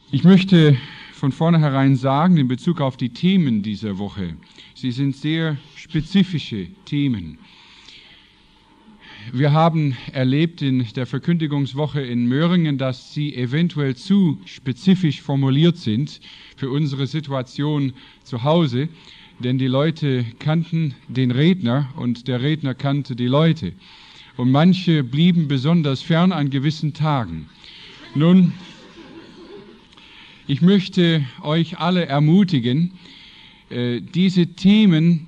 Ich möchte von vornherein sagen, in Bezug auf die Themen dieser Woche, sie sind sehr spezifische Themen. Wir haben erlebt in der Verkündigungswoche in Möhringen, dass sie eventuell zu spezifisch formuliert sind für unsere Situation zu Hause, denn die Leute kannten den Redner und der Redner kannte die Leute. Und manche blieben besonders fern an gewissen Tagen. Nun, ich möchte euch alle ermutigen, diese Themen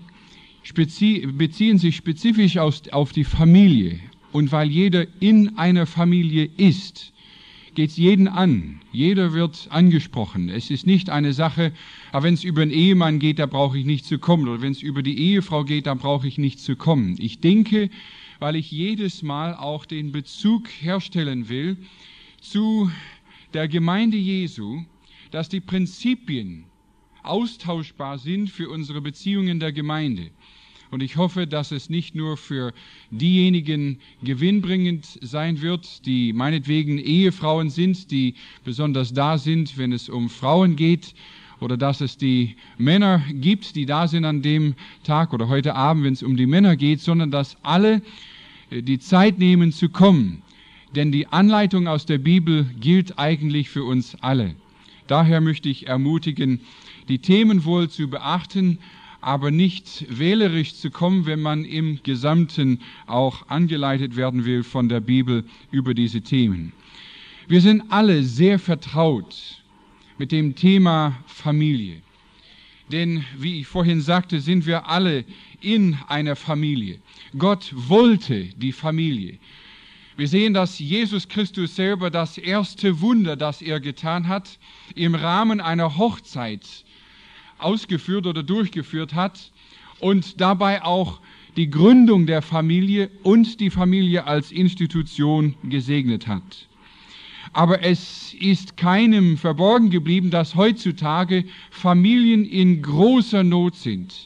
beziehen sich spezifisch auf die Familie. Und weil jeder in einer Familie ist, geht es jeden an. Jeder wird angesprochen. Es ist nicht eine Sache, aber wenn es über einen Ehemann geht, da brauche ich nicht zu kommen. Oder wenn es über die Ehefrau geht, da brauche ich nicht zu kommen. Ich denke, weil ich jedes Mal auch den Bezug herstellen will zu der Gemeinde Jesu, dass die Prinzipien austauschbar sind für unsere Beziehungen der Gemeinde. Und ich hoffe, dass es nicht nur für diejenigen gewinnbringend sein wird, die meinetwegen Ehefrauen sind, die besonders da sind, wenn es um Frauen geht, oder dass es die Männer gibt, die da sind an dem Tag oder heute Abend, wenn es um die Männer geht, sondern dass alle die Zeit nehmen zu kommen. Denn die Anleitung aus der Bibel gilt eigentlich für uns alle. Daher möchte ich ermutigen, die Themen wohl zu beachten, aber nicht wählerisch zu kommen, wenn man im Gesamten auch angeleitet werden will von der Bibel über diese Themen. Wir sind alle sehr vertraut mit dem Thema Familie. Denn, wie ich vorhin sagte, sind wir alle in einer Familie. Gott wollte die Familie. Wir sehen, dass Jesus Christus selber das erste Wunder, das er getan hat, im Rahmen einer Hochzeit ausgeführt oder durchgeführt hat und dabei auch die Gründung der Familie und die Familie als Institution gesegnet hat. Aber es ist keinem verborgen geblieben, dass heutzutage Familien in großer Not sind.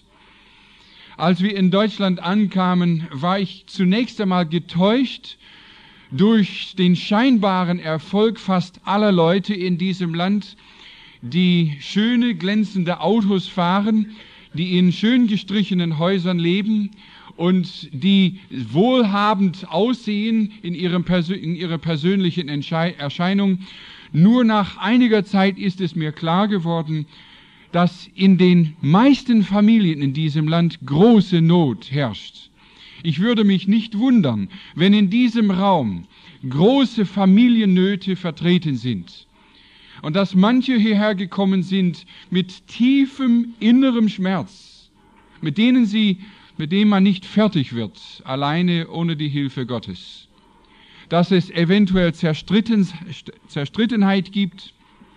Als wir in Deutschland ankamen, war ich zunächst einmal getäuscht durch den scheinbaren Erfolg fast aller Leute in diesem Land, die schöne, glänzende Autos fahren, die in schön gestrichenen Häusern leben und die wohlhabend aussehen in ihrer persönlichen Erscheinung. Nur nach einiger Zeit ist es mir klar geworden, dass in den meisten Familien in diesem Land große Not herrscht. Ich würde mich nicht wundern, wenn in diesem Raum große Familiennöte vertreten sind und dass manche hierher gekommen sind mit tiefem innerem Schmerz, mit dem man nicht fertig wird, alleine ohne die Hilfe Gottes. Dass es eventuell Zerstrittenheit gibt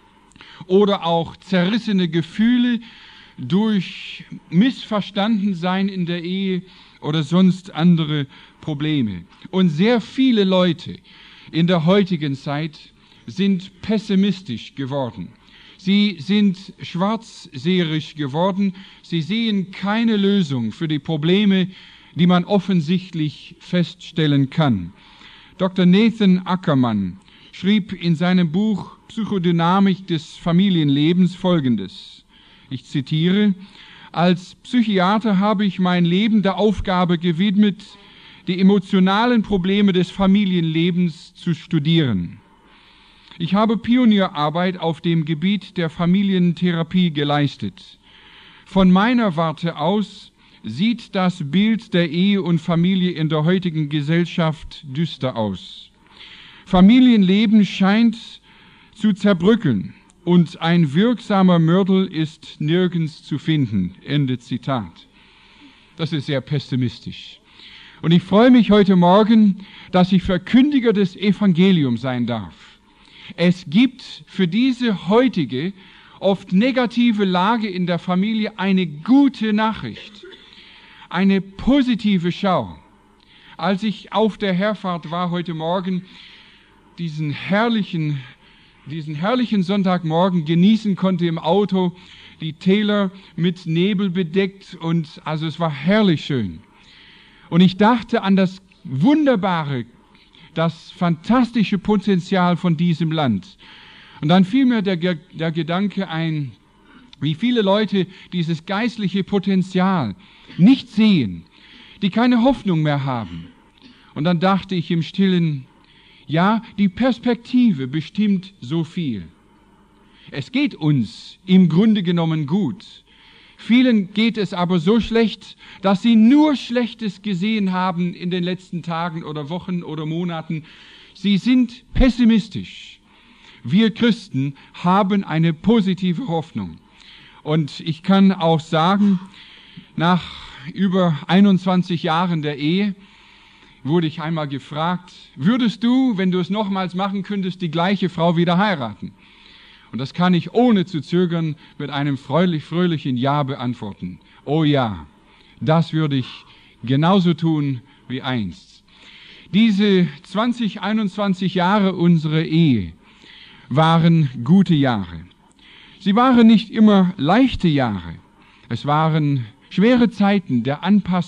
oder auch zerrissene Gefühle durch Missverstandensein in der Ehe oder sonst andere Probleme. Und sehr viele Leute in der heutigen Zeit sind pessimistisch geworden. Sie sind schwarzseherisch geworden. Sie sehen keine Lösung für die Probleme, die man offensichtlich feststellen kann. Dr. Nathan Ackerman schrieb in seinem Buch Psychodynamik des Familienlebens Folgendes. Ich zitiere: Als Psychiater habe ich mein Leben der Aufgabe gewidmet, die emotionalen Probleme des Familienlebens zu studieren. Ich habe Pionierarbeit auf dem Gebiet der Familientherapie geleistet. Von meiner Warte aus sieht das Bild der Ehe und Familie in der heutigen Gesellschaft düster aus. Familienleben scheint zu zerbröckeln und ein wirksamer Mörtel ist nirgends zu finden. Ende Zitat. Das ist sehr pessimistisch. Und ich freue mich heute Morgen, dass ich Verkündiger des Evangeliums sein darf. Es gibt für diese heutige, oft negative Lage in der Familie eine gute Nachricht, eine positive Schau. Als ich auf der Herfahrt war heute Morgen, diesen herrlichen Sonntagmorgen genießen konnte im Auto, die Täler mit Nebel bedeckt und also es war herrlich schön. Und ich dachte an das Wunderbare, das fantastische Potenzial von diesem Land. Und dann fiel mir der Gedanke ein, wie viele Leute dieses geistliche Potenzial nicht sehen, die keine Hoffnung mehr haben. Und dann dachte ich im Stillen, ja, die Perspektive bestimmt so viel. Es geht uns im Grunde genommen gut. Vielen geht es aber so schlecht, dass sie nur Schlechtes gesehen haben in den letzten Tagen oder Wochen oder Monaten. Sie sind pessimistisch. Wir Christen haben eine positive Hoffnung. Und ich kann auch sagen, nach über 21 Jahren der Ehe wurde ich einmal gefragt, würdest du, wenn du es nochmals machen könntest, die gleiche Frau wieder heiraten? Und das kann ich ohne zu zögern mit einem fröhlichen Ja beantworten. Oh ja, das würde ich genauso tun wie einst. Diese 21 Jahre unserer Ehe waren gute Jahre. Sie waren nicht immer leichte Jahre. Es waren schwere Zeiten der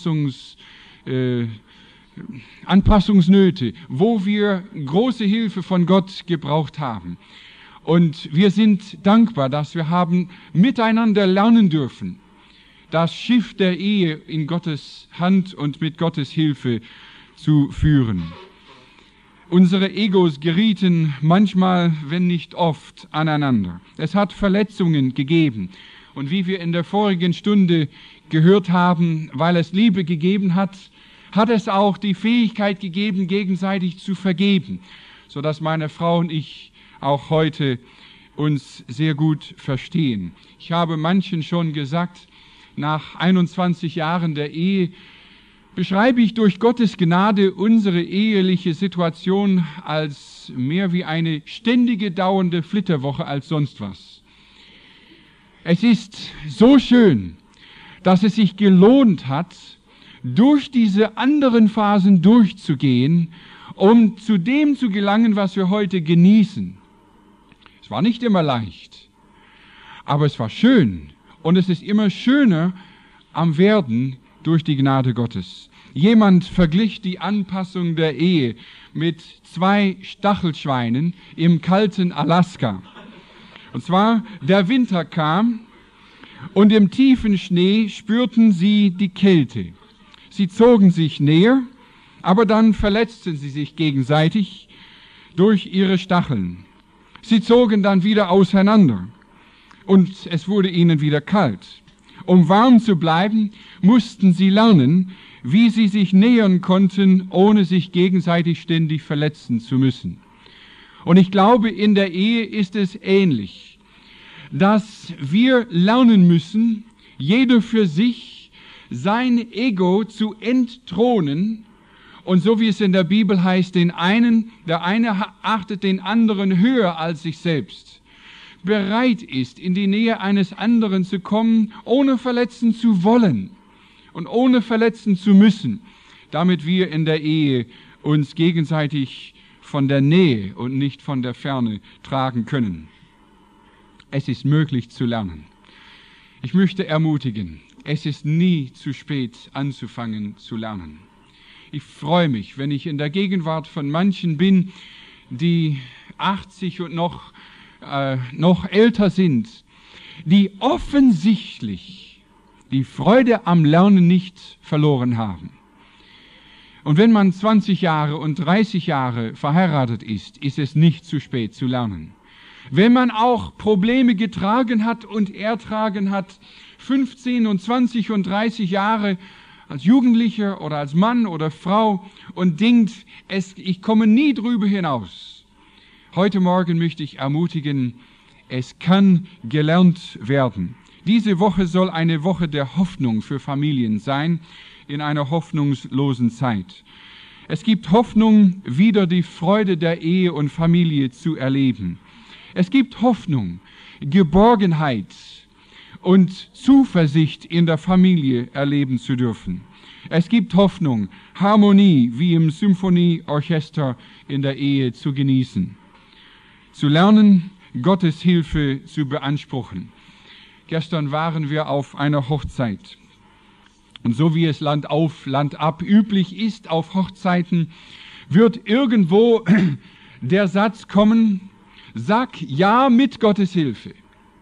Anpassungsnöte, wo wir große Hilfe von Gott gebraucht haben. Und wir sind dankbar, dass wir haben miteinander lernen dürfen, das Schiff der Ehe in Gottes Hand und mit Gottes Hilfe zu führen. Unsere Egos gerieten manchmal, wenn nicht oft, aneinander. Es hat Verletzungen gegeben. Und wie wir in der vorigen Stunde gehört haben, weil es Liebe gegeben hat, hat es auch die Fähigkeit gegeben, gegenseitig zu vergeben, sodass meine Frau und ich auch heute uns sehr gut verstehen. Ich habe manchen schon gesagt, nach 21 Jahren der Ehe beschreibe ich durch Gottes Gnade unsere eheliche Situation als mehr wie eine ständige dauernde Flitterwoche als sonst was. Es ist so schön, dass es sich gelohnt hat, durch diese anderen Phasen durchzugehen, um zu dem zu gelangen, was wir heute genießen. Es war nicht immer leicht, aber es war schön und es ist immer schöner am Werden durch die Gnade Gottes. Jemand verglich die Anpassung der Ehe mit 2 Stachelschweinen im kalten Alaska. Und zwar, der Winter kam und im tiefen Schnee spürten sie die Kälte. Sie zogen sich näher, aber dann verletzten sie sich gegenseitig durch ihre Stacheln. Sie zogen dann wieder auseinander und es wurde ihnen wieder kalt. Um warm zu bleiben, mussten sie lernen, wie sie sich nähern konnten, ohne sich gegenseitig ständig verletzen zu müssen. Und ich glaube, in der Ehe ist es ähnlich, dass wir lernen müssen, jeder für sich sein Ego zu entthronen. Und so wie es in der Bibel heißt, der eine achtet den anderen höher als sich selbst, bereit ist, in die Nähe eines anderen zu kommen, ohne verletzen zu wollen und ohne verletzen zu müssen, damit wir in der Ehe uns gegenseitig von der Nähe und nicht von der Ferne tragen können. Es ist möglich zu lernen. Ich möchte ermutigen, es ist nie zu spät anzufangen zu lernen. Ich freue mich, wenn ich in der Gegenwart von manchen bin, die 80 und noch älter sind, die offensichtlich die Freude am Lernen nicht verloren haben. Und wenn man 20 Jahre und 30 Jahre verheiratet ist, ist es nicht zu spät zu lernen. Wenn man auch Probleme getragen hat und ertragen hat, 15 und 20 und 30 Jahre als Jugendlicher oder als Mann oder Frau und denkt, ich komme nie drüber hinaus. Heute Morgen möchte ich ermutigen, es kann gelernt werden. Diese Woche soll eine Woche der Hoffnung für Familien sein, in einer hoffnungslosen Zeit. Es gibt Hoffnung, wieder die Freude der Ehe und Familie zu erleben. Es gibt Hoffnung, Geborgenheit und Zuversicht in der Familie erleben zu dürfen. Es gibt Hoffnung, Harmonie wie im Symphonieorchester in der Ehe zu genießen. Zu lernen, Gottes Hilfe zu beanspruchen. Gestern waren wir auf einer Hochzeit. Und so wie es Land auf, Land ab üblich ist auf Hochzeiten, wird irgendwo der Satz kommen, Sag ja mit Gottes Hilfe.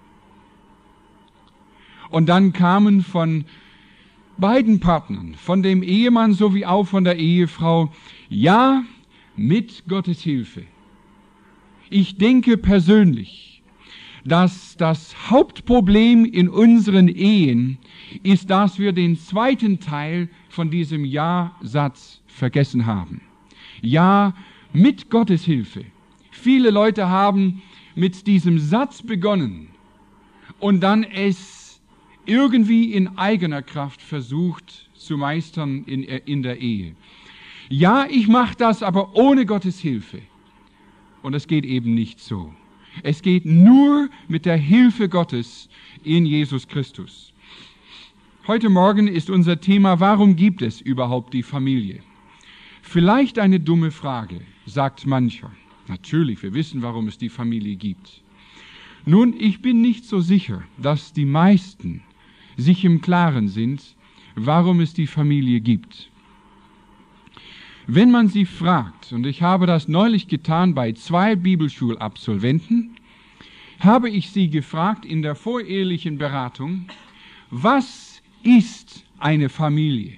Und dann kamen von beiden Partnern, von dem Ehemann sowie auch von der Ehefrau, ja mit Gottes Hilfe. Ich denke persönlich, dass das Hauptproblem in unseren Ehen ist, dass wir den zweiten Teil von diesem Ja-Satz vergessen haben. Ja mit Gottes Hilfe. Viele Leute haben mit diesem Satz begonnen und dann es irgendwie in eigener Kraft versucht zu meistern in der Ehe. Ja, ich mache das, aber ohne Gottes Hilfe. Und es geht eben nicht so. Es geht nur mit der Hilfe Gottes in Jesus Christus. Heute Morgen ist unser Thema, warum gibt es überhaupt die Familie? Vielleicht eine dumme Frage, sagt mancher. Natürlich, wir wissen, warum es die Familie gibt. Nun, ich bin nicht so sicher, dass die meisten sich im Klaren sind, warum es die Familie gibt. Wenn man sie fragt, und ich habe das neulich getan bei 2 Bibelschulabsolventen, habe ich sie gefragt in der vorehelichen Beratung, was ist eine Familie?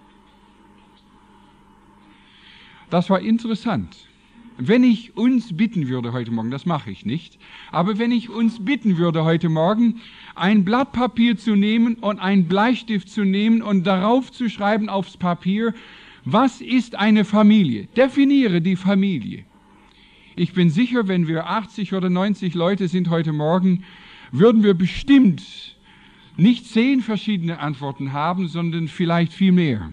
Das war interessant. Wenn ich uns bitten würde heute Morgen, das mache ich nicht, aber wenn ich uns bitten würde heute Morgen, ein Blatt Papier zu nehmen und einen Bleistift zu nehmen und darauf zu schreiben aufs Papier, was ist eine Familie? Definiere die Familie. Ich bin sicher, wenn wir 80 oder 90 Leute sind heute Morgen, würden wir bestimmt nicht 10 verschiedene Antworten haben, sondern vielleicht viel mehr.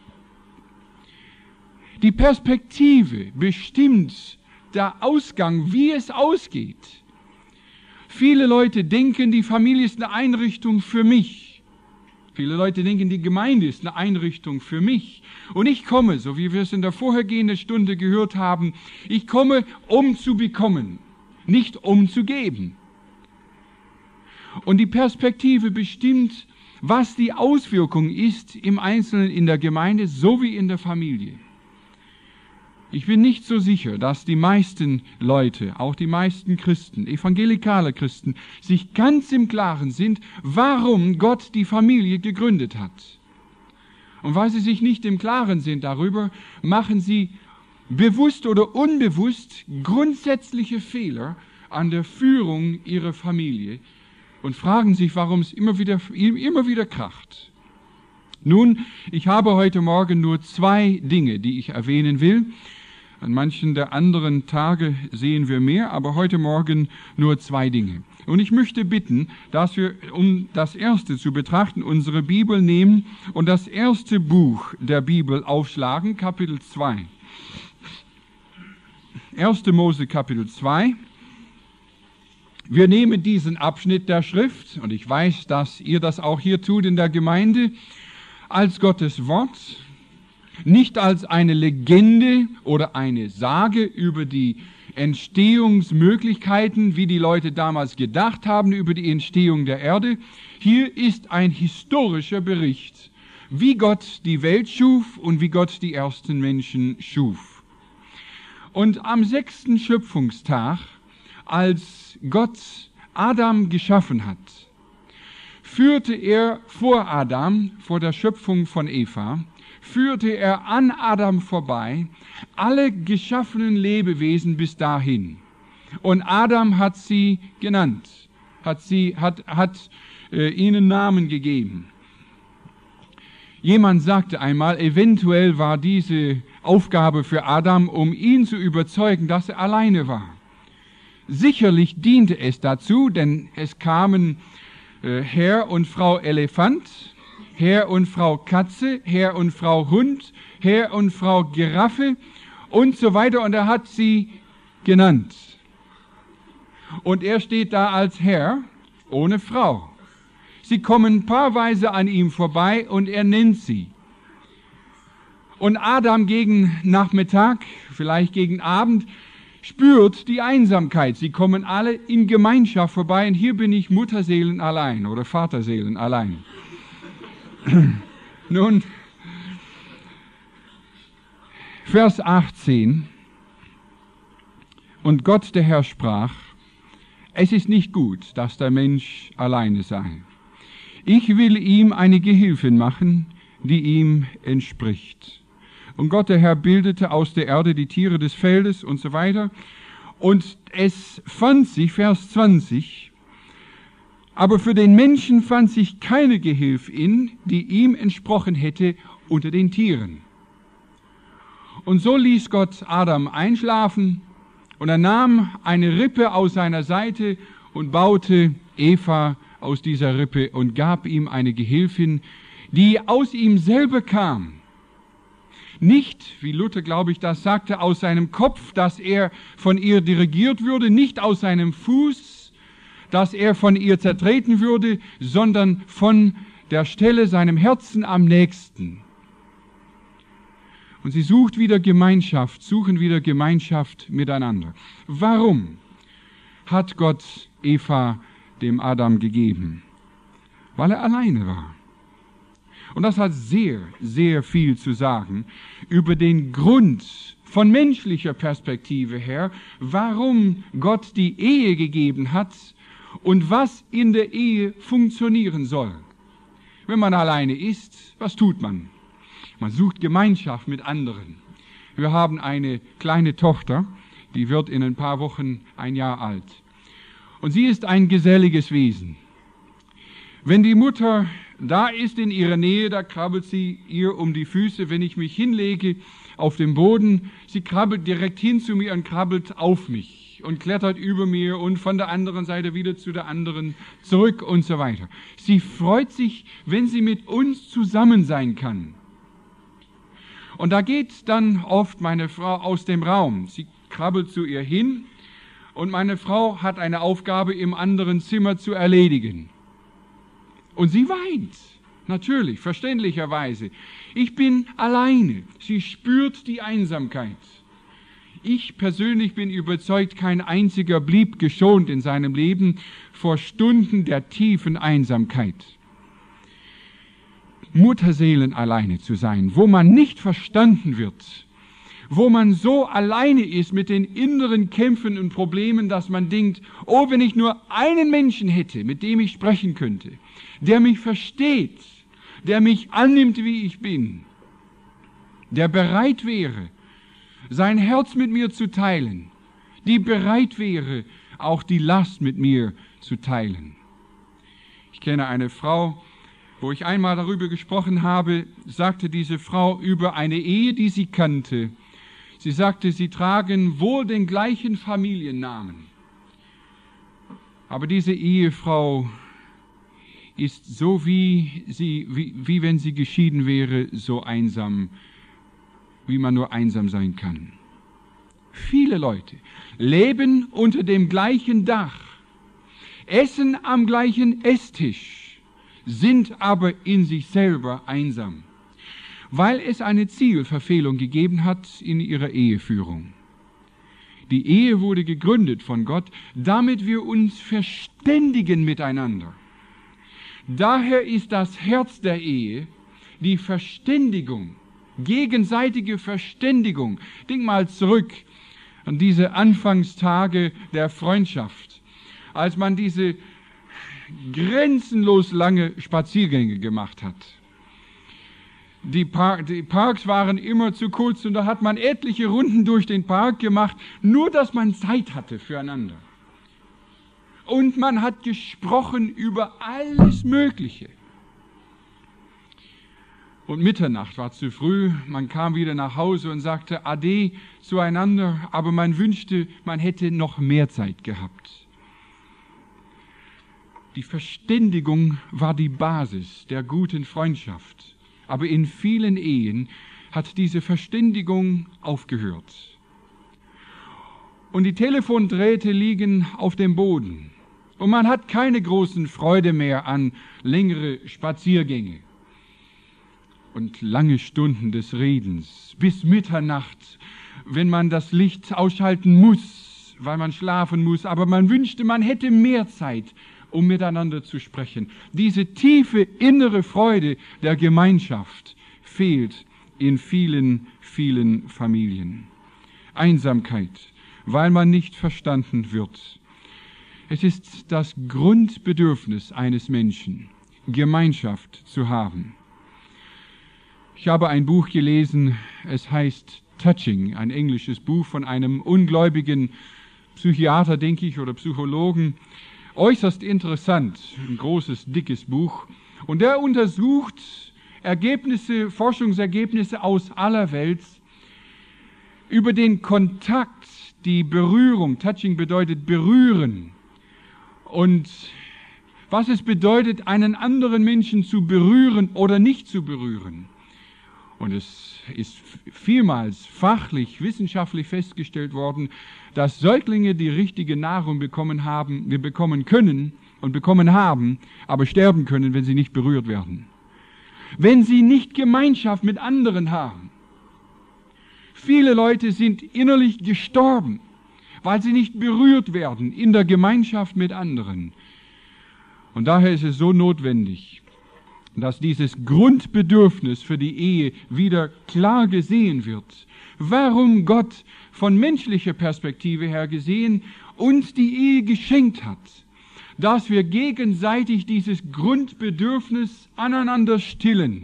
Die Perspektive bestimmt der Ausgang, wie es ausgeht. Viele Leute denken, die Familie ist eine Einrichtung für mich. Viele Leute denken, die Gemeinde ist eine Einrichtung für mich. Und ich komme, so wie wir es in der vorhergehenden Stunde gehört haben, ich komme, um zu bekommen, nicht um zu geben. Und die Perspektive bestimmt, was die Auswirkung ist im Einzelnen in der Gemeinde sowie in der Familie. Ich bin nicht so sicher, dass die meisten Leute, auch die meisten Christen, evangelikale Christen, sich ganz im Klaren sind, warum Gott die Familie gegründet hat. Und weil sie sich nicht im Klaren sind darüber, machen sie bewusst oder unbewusst grundsätzliche Fehler an der Führung ihrer Familie und fragen sich, warum es immer wieder kracht. Nun, ich habe heute Morgen nur 2 Dinge, die ich erwähnen will. An manchen der anderen Tage sehen wir mehr, aber heute Morgen nur 2 Dinge. Und ich möchte bitten, dass wir, um das erste zu betrachten, unsere Bibel nehmen und das erste Buch der Bibel aufschlagen, Kapitel 2. 1. Mose, Kapitel 2. Wir nehmen diesen Abschnitt der Schrift, und ich weiß, dass ihr das auch hier tut in der Gemeinde, als Gottes Wort, nicht als eine Legende oder eine Sage über die Entstehungsmöglichkeiten, wie die Leute damals gedacht haben über die Entstehung der Erde. Hier ist ein historischer Bericht, wie Gott die Welt schuf und wie Gott die ersten Menschen schuf. Und am 6. Schöpfungstag, als Gott Adam geschaffen hat, führte er vor Adam, vor der Schöpfung von Eva, führte er an Adam vorbei alle geschaffenen Lebewesen bis dahin. Und Adam hat sie genannt, hat ihnen Namen gegeben. Jemand sagte einmal, eventuell war diese Aufgabe für Adam, um ihn zu überzeugen, dass er alleine war. Sicherlich diente es dazu, denn es kamen Herr und Frau Elefant, Herr und Frau Katze, Herr und Frau Hund, Herr und Frau Giraffe und so weiter. Und er hat sie genannt. Und er steht da als Herr ohne Frau. Sie kommen paarweise an ihm vorbei und er nennt sie. Und Adam gegen Nachmittag, vielleicht gegen Abend, spürt die Einsamkeit. Sie kommen alle in Gemeinschaft vorbei und hier bin ich Mutterseelen allein oder Vaterseelen allein. Nun, Vers 18. Und Gott, der Herr, sprach, es ist nicht gut, dass der Mensch alleine sei. Ich will ihm eine Gehilfin machen, die ihm entspricht. Und Gott, der Herr, bildete aus der Erde die Tiere des Feldes und so weiter. Und es fand sich, Vers 20, aber für den Menschen fand sich keine Gehilfin, die ihm entsprochen hätte unter den Tieren. Und so ließ Gott Adam einschlafen und er nahm eine Rippe aus seiner Seite und baute Eva aus dieser Rippe und gab ihm eine Gehilfin, die aus ihm selber kam. Nicht, wie Luther, glaube ich, das sagte, aus seinem Kopf, dass er von ihr dirigiert würde, nicht aus seinem Fuß, dass er von ihr zertreten würde, sondern von der Stelle seinem Herzen am nächsten. Und sie suchen wieder Gemeinschaft miteinander. Warum hat Gott Eva dem Adam gegeben? Weil er alleine war. Und das hat sehr, sehr viel zu sagen über den Grund von menschlicher Perspektive her, warum Gott die Ehe gegeben hat und was in der Ehe funktionieren soll. Wenn man alleine ist, was tut man? Man sucht Gemeinschaft mit anderen. Wir haben eine kleine Tochter, die wird in ein paar Wochen 1 Jahr alt. Und sie ist ein geselliges Wesen. Wenn die Mutter da ist in ihrer Nähe, da krabbelt sie ihr um die Füße. Wenn ich mich hinlege auf dem Boden, sie krabbelt direkt hin zu mir und krabbelt auf mich und klettert über mir und von der anderen Seite wieder zu der anderen zurück und so weiter. Sie freut sich, wenn sie mit uns zusammen sein kann. Und da geht dann oft meine Frau aus dem Raum. Sie krabbelt zu ihr hin und meine Frau hat eine Aufgabe im anderen Zimmer zu erledigen. Und sie weint, natürlich, verständlicherweise. Ich bin alleine. Sie spürt die Einsamkeit. Ich persönlich bin überzeugt, kein einziger blieb geschont in seinem Leben vor Stunden der tiefen Einsamkeit. Mutterseelen alleine zu sein, wo man nicht verstanden wird, wo man so alleine ist mit den inneren Kämpfen und Problemen, dass man denkt, oh, wenn ich nur einen Menschen hätte, mit dem ich sprechen könnte, der mich versteht, der mich annimmt, wie ich bin, der bereit wäre, sein Herz mit mir zu teilen, die bereit wäre, auch die Last mit mir zu teilen. Ich kenne eine Frau, wo ich einmal darüber gesprochen habe, sagte diese Frau über eine Ehe, die sie kannte. Sie sagte, sie tragen wohl den gleichen Familiennamen. Aber diese Ehefrau ist so wie wenn sie geschieden wäre, so einsam, wie man nur einsam sein kann. Viele Leute leben unter dem gleichen Dach, essen am gleichen Esstisch, sind aber in sich selber einsam, weil es eine Zielverfehlung gegeben hat in ihrer Eheführung. Die Ehe wurde gegründet von Gott, damit wir uns verständigen miteinander. Daher ist das Herz der Ehe die Verständigung, gegenseitige Verständigung. Denk mal zurück an diese Anfangstage der Freundschaft, als man diese grenzenlos lange Spaziergänge gemacht hat. Die Parks waren immer zu kurz und da hat man etliche Runden durch den Park gemacht, nur dass man Zeit hatte füreinander. Und man hat gesprochen über alles Mögliche. Und Mitternacht war zu früh, man kam wieder nach Hause und sagte Ade zueinander, aber man wünschte, man hätte noch mehr Zeit gehabt. Die Verständigung war die Basis der guten Freundschaft. Aber in vielen Ehen hat diese Verständigung aufgehört. Und die Telefondrähte liegen auf dem Boden. Und man hat keine großen Freude mehr an längere Spaziergänge und lange Stunden des Redens bis Mitternacht, wenn man das Licht ausschalten muss, weil man schlafen muss. Aber man wünschte, man hätte mehr Zeit, um miteinander zu sprechen. Diese tiefe innere Freude der Gemeinschaft fehlt in vielen, vielen Familien. Einsamkeit, weil man nicht verstanden wird. Es ist das Grundbedürfnis eines Menschen, Gemeinschaft zu haben. Ich habe ein Buch gelesen, es heißt Touching, ein englisches Buch von einem ungläubigen Psychiater, denke ich, oder Psychologen. Äußerst interessant, ein großes, dickes Buch. Und der untersucht Forschungsergebnisse aus aller Welt über den Kontakt, die Berührung. Touching bedeutet berühren. Und was es bedeutet, einen anderen Menschen zu berühren oder nicht zu berühren. Und es ist vielmals fachlich, wissenschaftlich festgestellt worden, dass Säuglinge die richtige Nahrung bekommen können und bekommen haben, aber sterben können, wenn sie nicht berührt werden. Wenn sie nicht Gemeinschaft mit anderen haben. Viele Leute sind innerlich gestorben, weil sie nicht berührt werden in der Gemeinschaft mit anderen. Und daher ist es so notwendig, dass dieses Grundbedürfnis für die Ehe wieder klar gesehen wird. Warum Gott von menschlicher Perspektive her gesehen uns die Ehe geschenkt hat. Dass wir gegenseitig dieses Grundbedürfnis aneinander stillen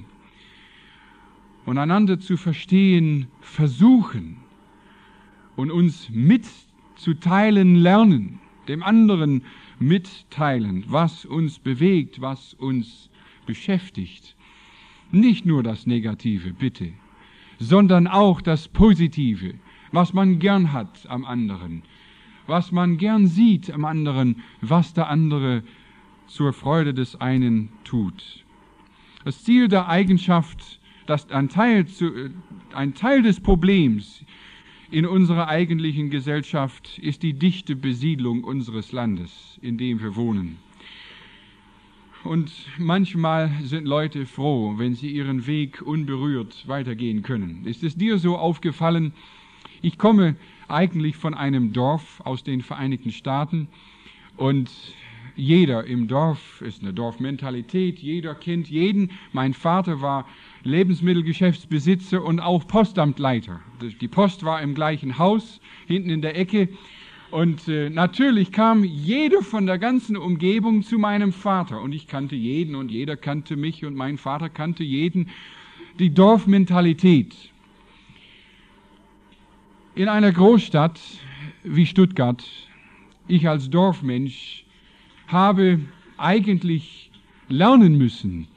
und einander zu verstehen versuchen und uns mitzuteilen lernen, dem anderen mitteilen, was uns bewegt, was uns beschäftigt. Nicht nur das Negative, bitte, sondern auch das Positive, was man gern hat am anderen, was man gern sieht am anderen, was der andere zur Freude des einen tut. Das Ziel der Eigenschaft, dass ein Teil des Problems in unserer eigentlichen Gesellschaft ist die dichte Besiedlung unseres Landes, in dem wir wohnen. Und manchmal sind Leute froh, wenn sie ihren Weg unberührt weitergehen können. Ist es dir so aufgefallen? Ich komme eigentlich von einem Dorf aus den Vereinigten Staaten und jeder im Dorf, ist eine Dorfmentalität, jeder kennt jeden. Mein Vater war Lebensmittelgeschäftsbesitzer und auch Postamtleiter. Die Post war im gleichen Haus, hinten in der Ecke. Und natürlich kam jeder von der ganzen Umgebung zu meinem Vater. Und ich kannte jeden und jeder kannte mich und mein Vater kannte jeden. Die Dorfmentalität. In einer Großstadt wie Stuttgart, ich als Dorfmensch habe eigentlich lernen müssen,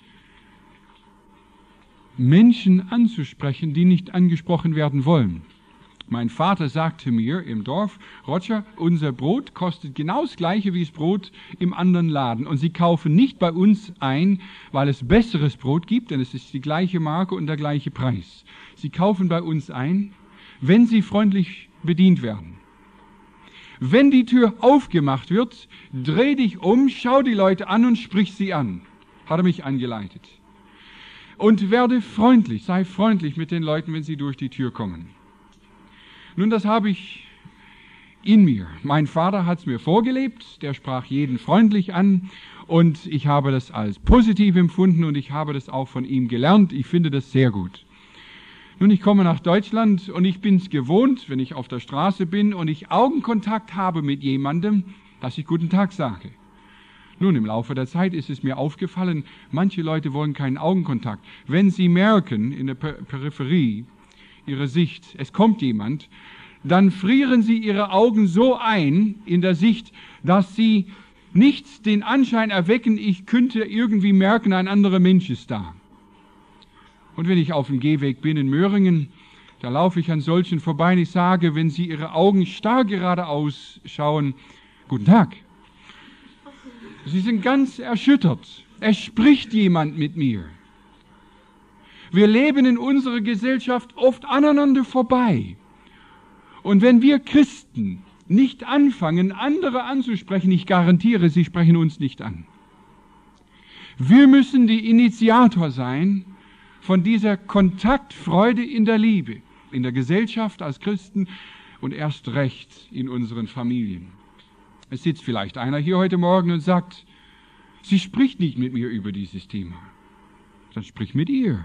Menschen anzusprechen, die nicht angesprochen werden wollen. Mein Vater sagte mir im Dorf, Roger, unser Brot kostet genau das Gleiche wie das Brot im anderen Laden. Und Sie kaufen nicht bei uns ein, weil es besseres Brot gibt, denn es ist die gleiche Marke und der gleiche Preis. Sie kaufen bei uns ein, wenn Sie freundlich bedient werden. Wenn die Tür aufgemacht wird, dreh dich um, schau die Leute an und sprich sie an. Hat er mich angeleitet. Und werde freundlich, sei freundlich mit den Leuten, wenn sie durch die Tür kommen. Nun, das habe ich in mir. Mein Vater hat es mir vorgelebt, der sprach jeden freundlich an und ich habe das als positiv empfunden und ich habe das auch von ihm gelernt. Ich finde das sehr gut. Nun, ich komme nach Deutschland und ich bin es gewohnt, wenn ich auf der Straße bin und ich Augenkontakt habe mit jemandem, dass ich Guten Tag sage. Nun, im Laufe der Zeit ist es mir aufgefallen, manche Leute wollen keinen Augenkontakt. Wenn sie merken, in der Peripherie ihrer Sicht, es kommt jemand, dann frieren sie ihre Augen so ein in der Sicht, dass sie nicht den Anschein erwecken, ich könnte irgendwie merken, ein anderer Mensch ist da. Und wenn ich auf dem Gehweg bin in Möhringen, da laufe ich an solchen vorbei und ich sage, wenn sie ihre Augen starr geradeaus schauen, Guten Tag. Sie sind ganz erschüttert. Es spricht jemand mit mir. Wir leben in unserer Gesellschaft oft aneinander vorbei. Und wenn wir Christen nicht anfangen, andere anzusprechen, ich garantiere, sie sprechen uns nicht an. Wir müssen die Initiator sein von dieser Kontaktfreude in der Liebe, in der Gesellschaft als Christen und erst recht in unseren Familien. Es sitzt vielleicht einer hier heute Morgen und sagt, sie spricht nicht mit mir über dieses Thema. Dann sprich mit ihr.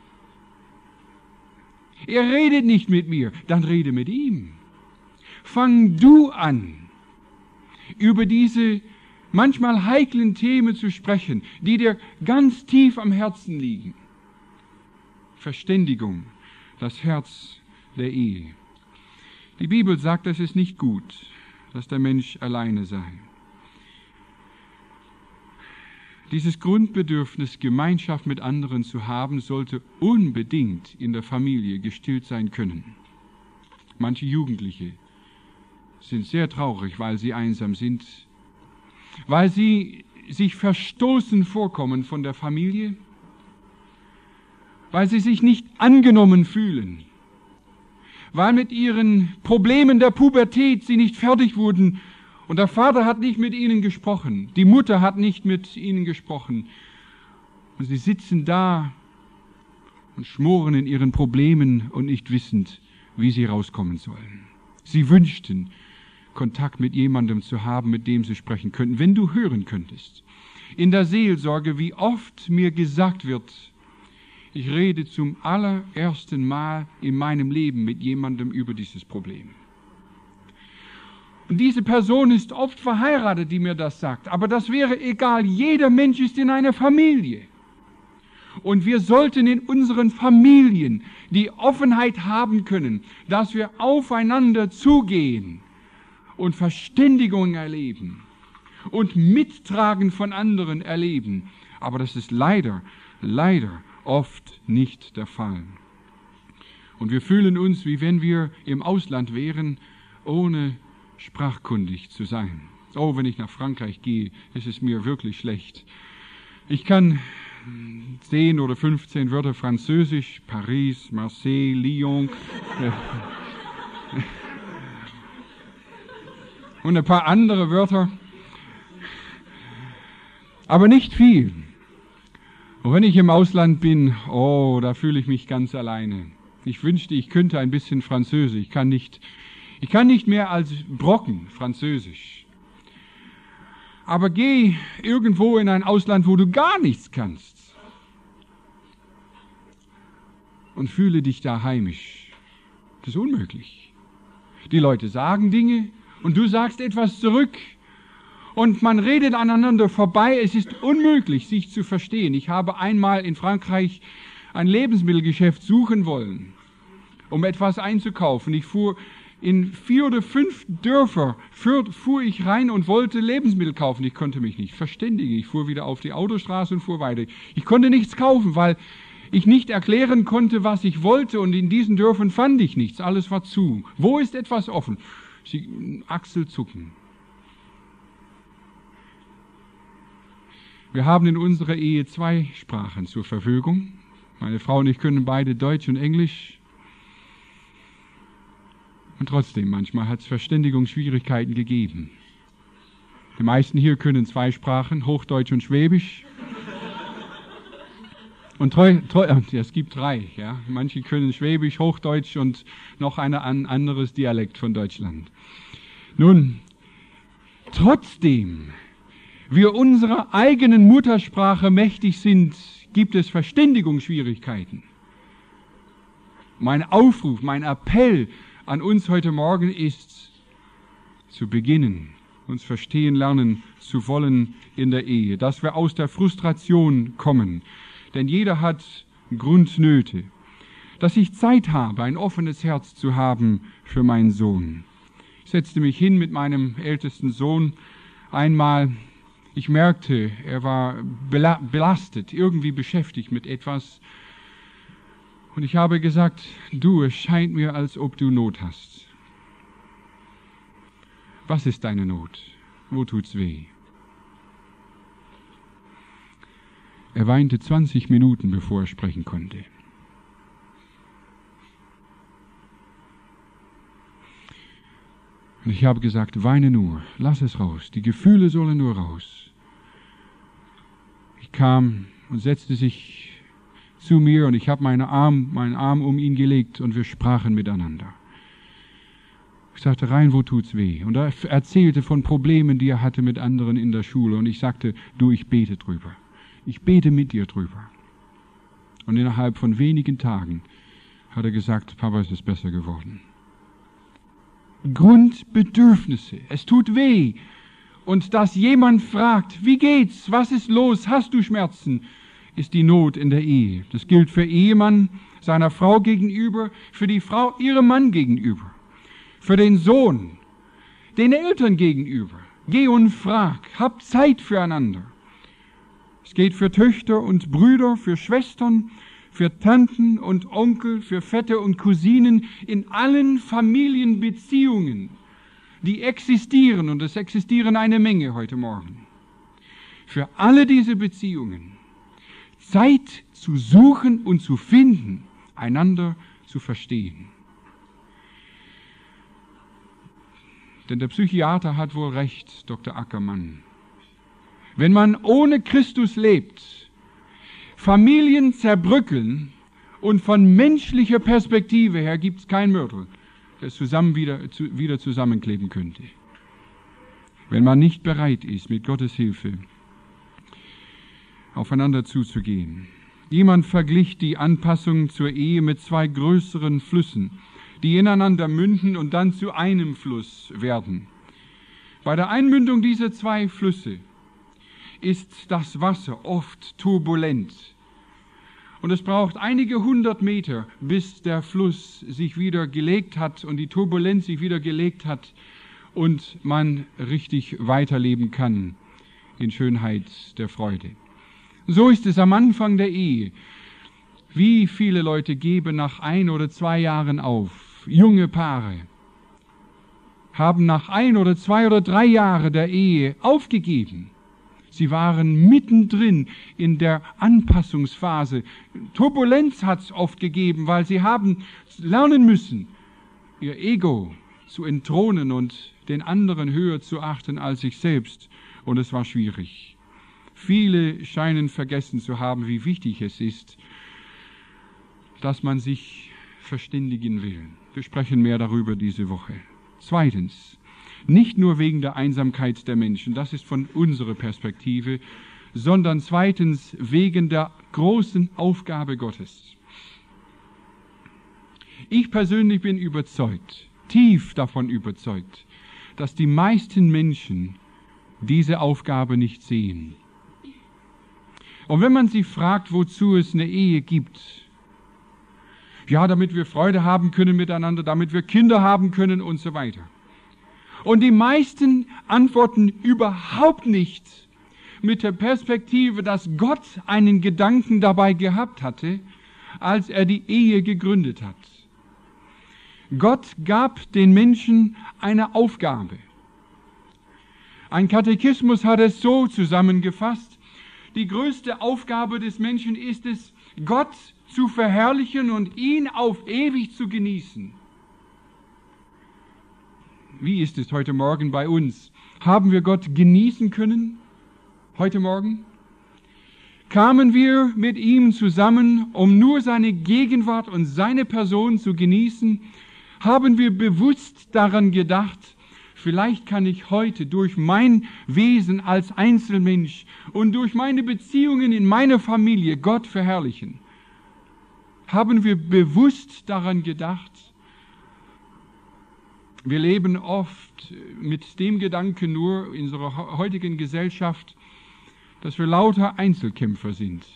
Er redet nicht mit mir, dann rede mit ihm. Fang du an. über diese manchmal heiklen Themen zu sprechen, die dir ganz tief am Herzen liegen. Verständigung, das Herz der Ehe. Die Bibel sagt, es ist nicht gut, dass der Mensch alleine sei. Dieses Grundbedürfnis, Gemeinschaft mit anderen zu haben, sollte unbedingt in der Familie gestillt sein können. Manche Jugendliche sind sehr traurig, weil sie einsam sind, weil sie sich verstoßen vorkommen von der Familie, weil sie sich nicht angenommen fühlen, weil mit ihren Problemen der Pubertät sie nicht fertig wurden und der Vater hat nicht mit ihnen gesprochen, die Mutter hat nicht mit ihnen gesprochen und sie sitzen da und schmoren in ihren Problemen und nicht wissend, wie sie rauskommen sollen. Sie wünschten, Kontakt mit jemandem zu haben, mit dem sie sprechen könnten. Wenn du hören könntest, in der Seelsorge, wie oft mir gesagt wird, ich rede zum allerersten Mal in meinem Leben mit jemandem über dieses Problem. Und diese Person ist oft verheiratet, die mir das sagt. Aber das wäre egal. Jeder Mensch ist in einer Familie. Und wir sollten in unseren Familien die Offenheit haben können, dass wir aufeinander zugehen und Verständigung erleben und Mittragen von anderen erleben. Aber das ist leider oft nicht der Fall. Und wir fühlen uns, wie wenn wir im Ausland wären, ohne sprachkundig zu sein. Oh, wenn ich nach Frankreich gehe, ist es mir wirklich schlecht. Ich kann 10 oder 15 Wörter Französisch, Paris, Marseille, Lyon und ein paar andere Wörter, aber nicht viel. Und wenn ich im Ausland bin, oh, da fühle ich mich ganz alleine. Ich wünschte, ich könnte ein bisschen Französisch. Ich kann nicht mehr als Brocken Französisch. Aber geh irgendwo in ein Ausland, wo du gar nichts kannst und fühle dich da heimisch. Das ist unmöglich. Die Leute sagen Dinge und du sagst etwas zurück und man redet aneinander vorbei. Es ist unmöglich, sich zu verstehen. Ich habe einmal in Frankreich ein Lebensmittelgeschäft suchen wollen, um etwas einzukaufen. Ich fuhr in 4 oder 5 Dörfer fuhr ich rein und wollte Lebensmittel kaufen. Ich konnte mich nicht verständigen. Ich fuhr wieder auf die Autostraße und fuhr weiter. Ich konnte nichts kaufen, weil ich nicht erklären konnte, was ich wollte. Und in diesen Dörfern fand ich nichts. Alles war zu. Wo ist etwas offen? Achselzucken. Wir haben in unserer Ehe 2 Sprachen zur Verfügung. Meine Frau und ich können beide Deutsch und Englisch. Und trotzdem, manchmal hat es Verständigungsschwierigkeiten gegeben. Die meisten hier können 2 Sprachen, Hochdeutsch und Schwäbisch. Und es gibt 3, ja. Manche können Schwäbisch, Hochdeutsch und noch ein anderes Dialekt von Deutschland. Nun, trotzdem wir unserer eigenen Muttersprache mächtig sind, gibt es Verständigungsschwierigkeiten. Mein Aufruf, mein Appell an uns heute Morgen ist, zu beginnen, uns verstehen lernen zu wollen in der Ehe, dass wir aus der Frustration kommen, denn jeder hat Grundnöte, dass ich Zeit habe, ein offenes Herz zu haben für meinen Sohn. Ich setzte mich hin mit meinem ältesten Sohn einmal. Ich merkte, er war belastet, irgendwie beschäftigt mit etwas. Und ich habe gesagt, du, es scheint mir, als ob du Not hast. Was ist deine Not? Wo tut's weh? Er weinte 20 Minuten, bevor er sprechen konnte. Und ich habe gesagt, weine nur, lass es raus, die Gefühle sollen nur raus. Ich kam und setzte sich zu mir und ich habe meinen Arm um ihn gelegt und wir sprachen miteinander. Ich sagte, Rein, wo tut's weh? Und er erzählte von Problemen, die er hatte mit anderen in der Schule. Und ich sagte, du, ich bete drüber. Ich bete mit dir drüber. Und innerhalb von wenigen Tagen hat er gesagt, Papa, es ist besser geworden. Grundbedürfnisse. Es tut weh, und dass jemand fragt, wie geht's, was ist los, hast du Schmerzen, ist die Not in der Ehe. Das gilt für Ehemann seiner Frau gegenüber, für die Frau ihrem Mann gegenüber, für den Sohn, den Eltern gegenüber. Geh und frag, hab Zeit füreinander. Es geht für Töchter und Brüder, für Schwestern, für Tanten und Onkel, für Vetter und Cousinen, in allen Familienbeziehungen, die existieren, und es existieren eine Menge heute Morgen. Für alle diese Beziehungen Zeit zu suchen und zu finden, einander zu verstehen. Denn der Psychiater hat wohl recht, Dr. Ackermann. Wenn man ohne Christus lebt, Familien zerbröckeln und von menschlicher Perspektive her gibt es kein Mörtel, das wieder zusammenkleben könnte. Wenn man nicht bereit ist, mit Gottes Hilfe aufeinander zuzugehen. Jemand verglich die Anpassung zur Ehe mit zwei größeren Flüssen, die ineinander münden und dann zu einem Fluss werden. Bei der Einmündung dieser zwei Flüsse ist das Wasser oft turbulent. Und es braucht einige 100 Meter, bis der Fluss sich wieder gelegt hat und die Turbulenz sich wieder gelegt hat und man richtig weiterleben kann in Schönheit der Freude. So ist es am Anfang der Ehe. Wie viele Leute geben nach 1 oder 2 Jahren auf? Junge Paare haben nach 1 oder 2 oder 3 Jahren der Ehe aufgegeben. Sie waren mittendrin in der Anpassungsphase. Turbulenz hat es oft gegeben, weil sie haben lernen müssen, ihr Ego zu entthronen und den anderen höher zu achten als sich selbst. Und es war schwierig. Viele scheinen vergessen zu haben, wie wichtig es ist, dass man sich verständigen will. Wir sprechen mehr darüber diese Woche. Zweitens, nicht nur wegen der Einsamkeit der Menschen, das ist von unserer Perspektive, sondern zweitens wegen der großen Aufgabe Gottes. Ich persönlich bin überzeugt, tief davon überzeugt, dass die meisten Menschen diese Aufgabe nicht sehen. Und wenn man sie fragt, wozu es eine Ehe gibt, ja, damit wir Freude haben können miteinander, damit wir Kinder haben können und so weiter. Und die meisten antworten überhaupt nicht mit der Perspektive, dass Gott einen Gedanken dabei gehabt hatte, als er die Ehe gegründet hat. Gott gab den Menschen eine Aufgabe. Ein Katechismus hat es so zusammengefasst: Die größte Aufgabe des Menschen ist es, Gott zu verherrlichen und ihn auf ewig zu genießen. Wie ist es heute Morgen bei uns? Haben wir Gott genießen können heute Morgen? Kamen wir mit ihm zusammen, um nur seine Gegenwart und seine Person zu genießen? Haben wir bewusst daran gedacht, vielleicht kann ich heute durch mein Wesen als Einzelmensch und durch meine Beziehungen in meiner Familie Gott verherrlichen? Haben wir bewusst daran gedacht? Wir leben oft mit dem Gedanken nur in unserer heutigen Gesellschaft, dass wir lauter Einzelkämpfer sind.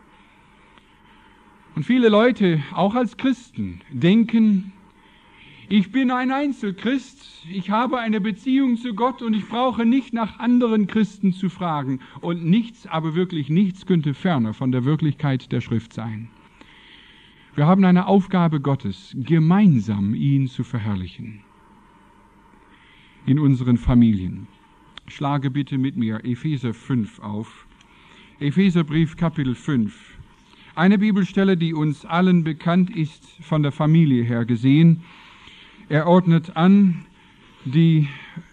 Und viele Leute, auch als Christen, denken, ich bin ein Einzelchrist, ich habe eine Beziehung zu Gott und ich brauche nicht nach anderen Christen zu fragen. Und nichts, aber wirklich nichts könnte ferner von der Wirklichkeit der Schrift sein. Wir haben eine Aufgabe Gottes, gemeinsam ihn zu verherrlichen. In unseren Familien. Schlage bitte mit mir Epheser 5 auf. Epheserbrief Kapitel 5. Eine Bibelstelle, die uns allen bekannt ist, von der Familie her gesehen. Er ordnet an die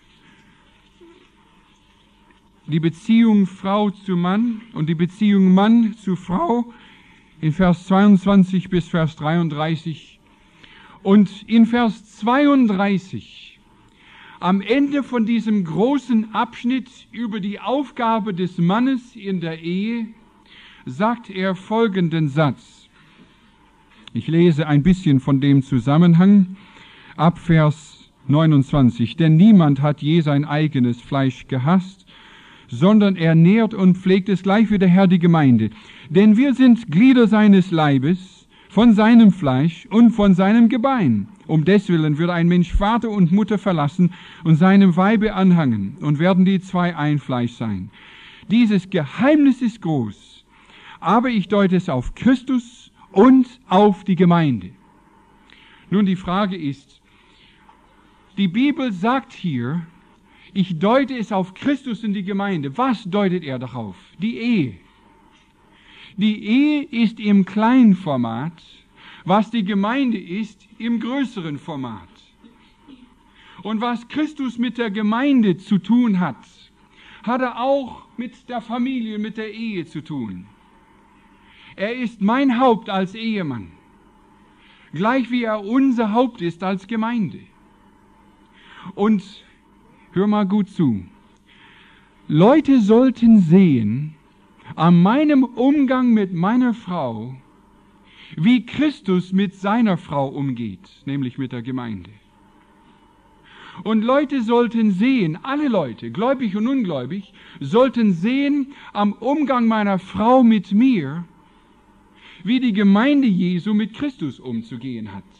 Beziehung Frau zu Mann und die Beziehung Mann zu Frau in Vers 22 bis Vers 33. Und in Vers 32 am Ende von diesem großen Abschnitt über die Aufgabe des Mannes in der Ehe sagt er folgenden Satz. Ich lese ein bisschen von dem Zusammenhang ab Vers 29. Denn niemand hat je sein eigenes Fleisch gehasst, sondern er nährt und pflegt es, gleich wie der Herr die Gemeinde. Denn wir sind Glieder seines Leibes, von seinem Fleisch und von seinem Gebein. Um deswillen wird ein Mensch Vater und Mutter verlassen und seinem Weibe anhangen und werden die zwei ein Fleisch sein. Dieses Geheimnis ist groß, aber ich deute es auf Christus und auf die Gemeinde. Nun, die Frage ist, die Bibel sagt hier, ich deute es auf Christus und die Gemeinde. Was deutet er darauf? Die Ehe. Die Ehe ist im Kleinformat, was die Gemeinde ist im größeren Format. Und was Christus mit der Gemeinde zu tun hat, hat er auch mit der Familie, mit der Ehe zu tun. Er ist mein Haupt als Ehemann, gleich wie er unser Haupt ist als Gemeinde. Und hör mal gut zu. Leute sollten sehen, an meinem Umgang mit meiner Frau, wie Christus mit seiner Frau umgeht, nämlich mit der Gemeinde. Und Leute sollten sehen, alle Leute, gläubig und ungläubig, sollten sehen am Umgang meiner Frau mit mir, wie die Gemeinde Jesu mit Christus umzugehen hat.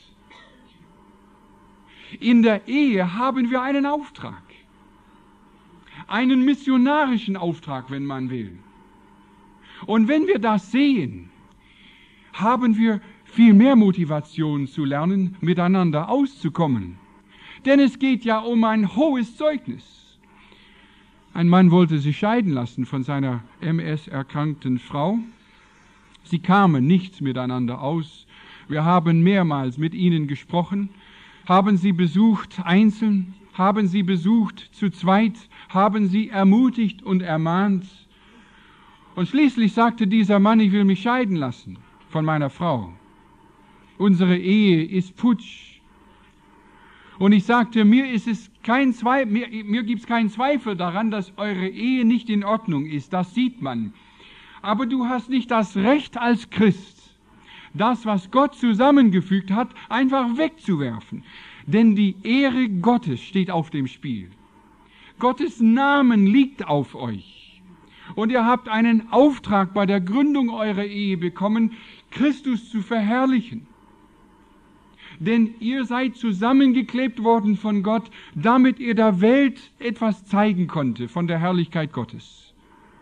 In der Ehe haben wir einen Auftrag, einen missionarischen Auftrag, wenn man will. Und wenn wir das sehen, haben wir viel mehr Motivation zu lernen, miteinander auszukommen. Denn es geht ja um ein hohes Zeugnis. Ein Mann wollte sich scheiden lassen von seiner MS-erkrankten Frau. Sie kamen nicht miteinander aus. Wir haben mehrmals mit ihnen gesprochen, haben sie besucht einzeln, haben sie besucht zu zweit, haben sie ermutigt und ermahnt. Und schließlich sagte dieser Mann, ich will mich scheiden lassen von meiner Frau. Unsere Ehe ist futsch. Und ich sagte, mir gibt es keinen Zweifel daran, dass eure Ehe nicht in Ordnung ist. Das sieht man. Aber du hast nicht das Recht als Christ, das, was Gott zusammengefügt hat, einfach wegzuwerfen. Denn die Ehre Gottes steht auf dem Spiel. Gottes Namen liegt auf euch. Und ihr habt einen Auftrag bei der Gründung eurer Ehe bekommen, Christus zu verherrlichen. Denn ihr seid zusammengeklebt worden von Gott, damit ihr der Welt etwas zeigen konnte von der Herrlichkeit Gottes.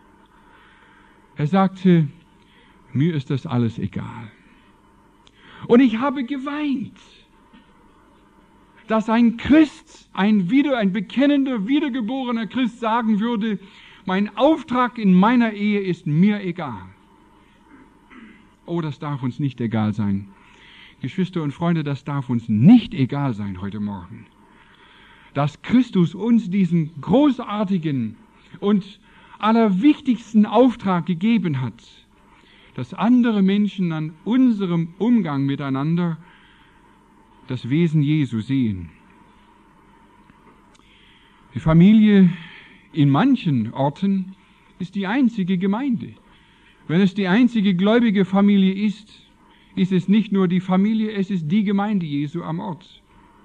Er sagte, mir ist das alles egal. Und ich habe geweint, dass ein Christ, ein bekennender, wiedergeborener Christ sagen würde, mein Auftrag in meiner Ehe ist mir egal. Oh, das darf uns nicht egal sein. Geschwister und Freunde, das darf uns nicht egal sein heute Morgen. Dass Christus uns diesen großartigen und allerwichtigsten Auftrag gegeben hat, dass andere Menschen an unserem Umgang miteinander das Wesen Jesu sehen. Die Familie in manchen Orten ist die einzige Gemeinde. Wenn es die einzige gläubige Familie ist, ist es nicht nur die Familie, es ist die Gemeinde Jesu am Ort.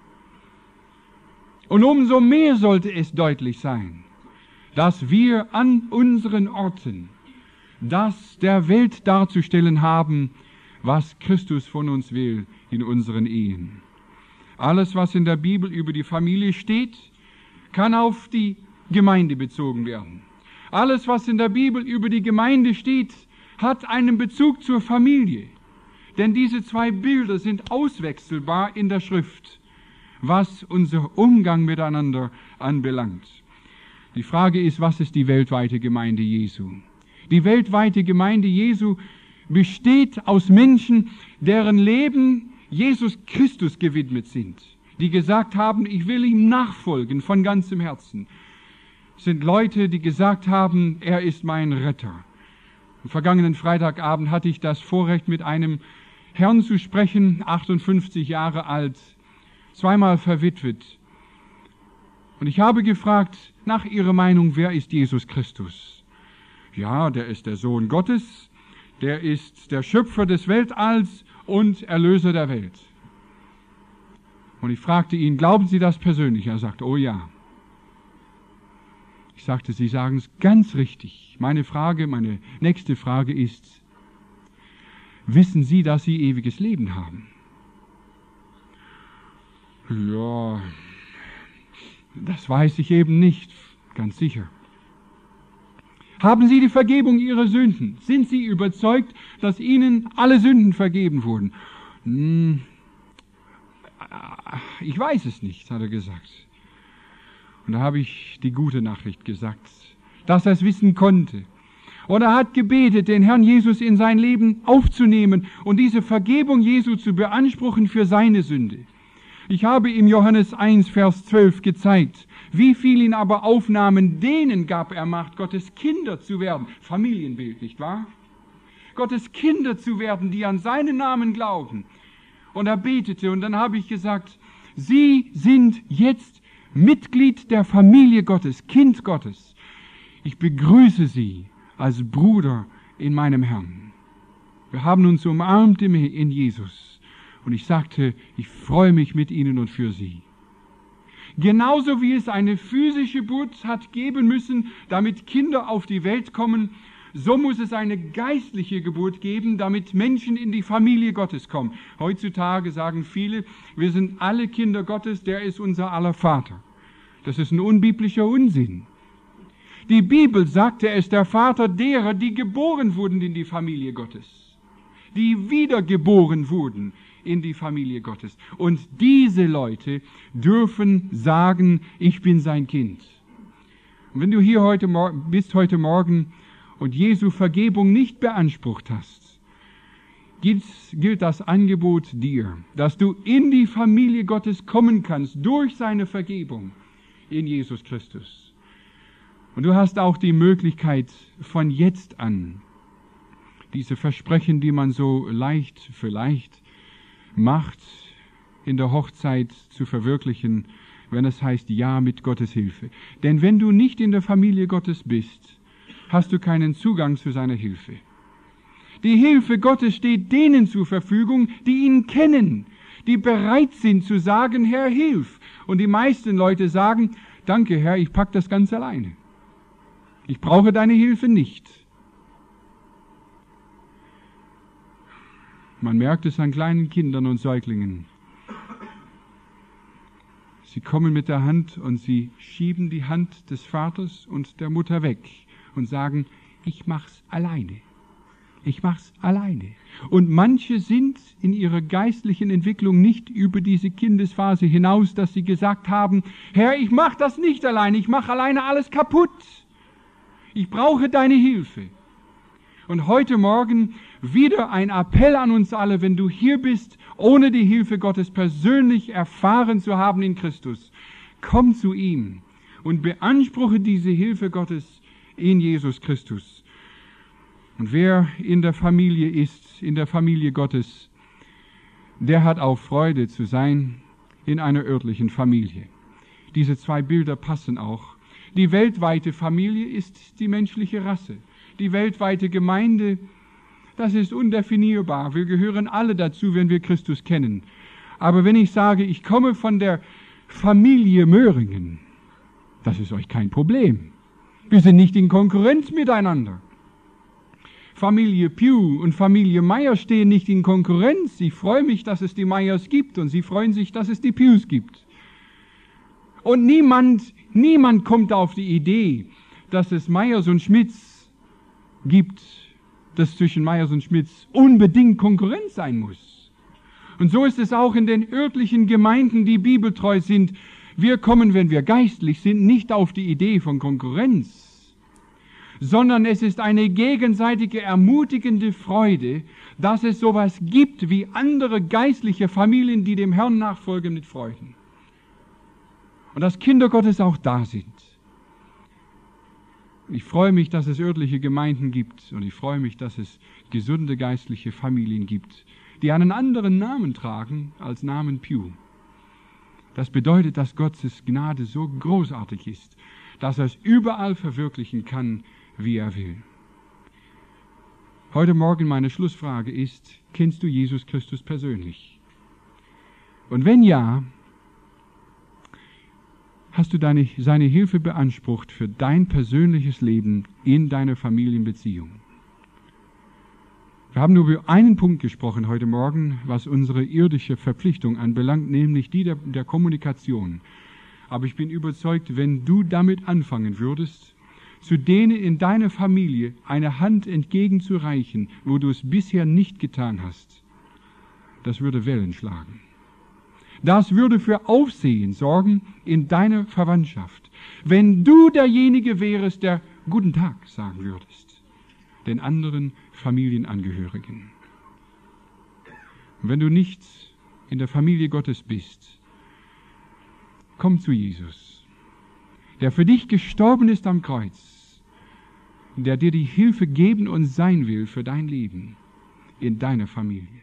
Und umso mehr sollte es deutlich sein, dass wir an unseren Orten das der Welt darzustellen haben, was Christus von uns will in unseren Ehen. Alles, was in der Bibel über die Familie steht, kann auf die Gemeinde bezogen werden. Alles, was in der Bibel über die Gemeinde steht, hat einen Bezug zur Familie. Denn diese zwei Bilder sind auswechselbar in der Schrift, was unser Umgang miteinander anbelangt. Die Frage ist, was ist die weltweite Gemeinde Jesu? Die weltweite Gemeinde Jesu besteht aus Menschen, deren Leben Jesus Christus gewidmet sind, die gesagt haben, ich will ihm nachfolgen von ganzem Herzen. Es sind Leute, die gesagt haben, er ist mein Retter. Am vergangenen Freitagabend hatte ich das Vorrecht, mit einem Herrn zu sprechen, 58 Jahre alt, zweimal verwitwet. Und ich habe gefragt, nach ihrer Meinung, wer ist Jesus Christus? Ja, der ist der Sohn Gottes, der ist der Schöpfer des Weltalls und Erlöser der Welt. Und ich fragte ihn, glauben Sie das persönlich? Er sagte, oh ja. Ich sagte, Sie sagen es ganz richtig. Meine nächste Frage ist, wissen Sie, dass Sie ewiges Leben haben? Ja, das weiß ich eben nicht, ganz sicher. Haben Sie die Vergebung Ihrer Sünden? Sind Sie überzeugt, dass Ihnen alle Sünden vergeben wurden? Ich weiß es nicht, hat er gesagt. Und da habe ich die gute Nachricht gesagt, dass er es wissen konnte. Und er hat gebetet, den Herrn Jesus in sein Leben aufzunehmen und diese Vergebung Jesu zu beanspruchen für seine Sünde. Ich habe ihm Johannes 1, Vers 12 gezeigt, wie viel ihn aber aufnahmen, denen gab er Macht, Gottes Kinder zu werden. Familienbild, nicht wahr? Gottes Kinder zu werden, die an seinen Namen glauben. Und er betete und dann habe ich gesagt, Sie sind jetzt Mitglied der Familie Gottes, Kind Gottes. Ich begrüße Sie als Bruder in meinem Herrn. Wir haben uns umarmt in Jesus. Und ich sagte, ich freue mich mit Ihnen und für Sie. Genauso wie es eine physische Geburt hat geben müssen, damit Kinder auf die Welt kommen, so muss es eine geistliche Geburt geben, damit Menschen in die Familie Gottes kommen. Heutzutage sagen viele, wir sind alle Kinder Gottes, der ist unser aller Vater. Das ist ein unbiblischer Unsinn. Die Bibel sagt, er ist der Vater derer, die geboren wurden in die Familie Gottes, die wiedergeboren wurden in die Familie Gottes. Und diese Leute dürfen sagen, ich bin sein Kind. Und wenn du hier heute Morgen und Jesu Vergebung nicht beansprucht hast, gilt das Angebot dir, dass du in die Familie Gottes kommen kannst durch seine Vergebung in Jesus Christus. Und du hast auch die Möglichkeit von jetzt an, diese Versprechen, die man so leicht vielleicht macht, in der Hochzeit zu verwirklichen, wenn es heißt Ja mit Gottes Hilfe. Denn wenn du nicht in der Familie Gottes bist, hast du keinen Zugang zu seiner Hilfe. Die Hilfe Gottes steht denen zur Verfügung, die ihn kennen, die bereit sind zu sagen, Herr, hilf. Und die meisten Leute sagen, danke Herr, ich pack das ganz alleine. Ich brauche deine Hilfe nicht. Man merkt es an kleinen Kindern und Säuglingen. Sie kommen mit der Hand und sie schieben die Hand des Vaters und der Mutter weg und sagen, ich mach's alleine. Ich mach's alleine. Und manche sind in ihrer geistlichen Entwicklung nicht über diese Kindesphase hinaus, dass sie gesagt haben, Herr, ich mach das nicht alleine, ich mach alleine alles kaputt. Ich brauche deine Hilfe. Und heute Morgen wieder ein Appell an uns alle, wenn du hier bist, ohne die Hilfe Gottes persönlich erfahren zu haben in Christus. Komm zu ihm und beanspruche diese Hilfe Gottes in Jesus Christus. Und wer in der Familie ist, in der Familie Gottes, der hat auch Freude zu sein in einer örtlichen Familie. Diese zwei Bilder passen auch. Die weltweite Familie ist die menschliche Rasse. Die weltweite Gemeinde, das ist undefinierbar. Wir gehören alle dazu, wenn wir Christus kennen. Aber wenn ich sage, ich komme von der Familie Möhringen, das ist euch kein Problem. Wir sind nicht in Konkurrenz miteinander. Familie Pew und Familie Meyer stehen nicht in Konkurrenz. Ich freue mich, dass es die Meyers gibt und sie freuen sich, dass es die Pews gibt. Und niemand kommt auf die Idee, dass es Meyers und Schmitz gibt, dass zwischen Meyers und Schmitz unbedingt Konkurrenz sein muss. Und so ist es auch in den örtlichen Gemeinden, die bibeltreu sind. Wir kommen, wenn wir geistlich sind, nicht auf die Idee von Konkurrenz, sondern es ist eine gegenseitige ermutigende Freude, dass es sowas gibt wie andere geistliche Familien, die dem Herrn nachfolgen mit Freuden. Und dass Kinder Gottes auch da sind. Ich freue mich, dass es örtliche Gemeinden gibt und ich freue mich, dass es gesunde geistliche Familien gibt, die einen anderen Namen tragen als Namen Pew. Das bedeutet, dass Gottes Gnade so großartig ist, dass er es überall verwirklichen kann, wie er will. Heute Morgen meine Schlussfrage ist, kennst du Jesus Christus persönlich? Und wenn ja, hast du seine Hilfe beansprucht für dein persönliches Leben in deiner Familienbeziehung? Wir haben nur über einen Punkt gesprochen heute Morgen, was unsere irdische Verpflichtung anbelangt, nämlich die der Kommunikation. Aber ich bin überzeugt, wenn du damit anfangen würdest, zu denen in deiner Familie eine Hand entgegenzureichen, wo du es bisher nicht getan hast, das würde Wellen schlagen. Das würde für Aufsehen sorgen in deiner Verwandtschaft, wenn du derjenige wärest, der Guten Tag sagen würdest, den anderen Familienangehörigen. Und wenn du nicht in der Familie Gottes bist, komm zu Jesus, der für dich gestorben ist am Kreuz, der dir die Hilfe geben und sein will für dein Leben in deiner Familie.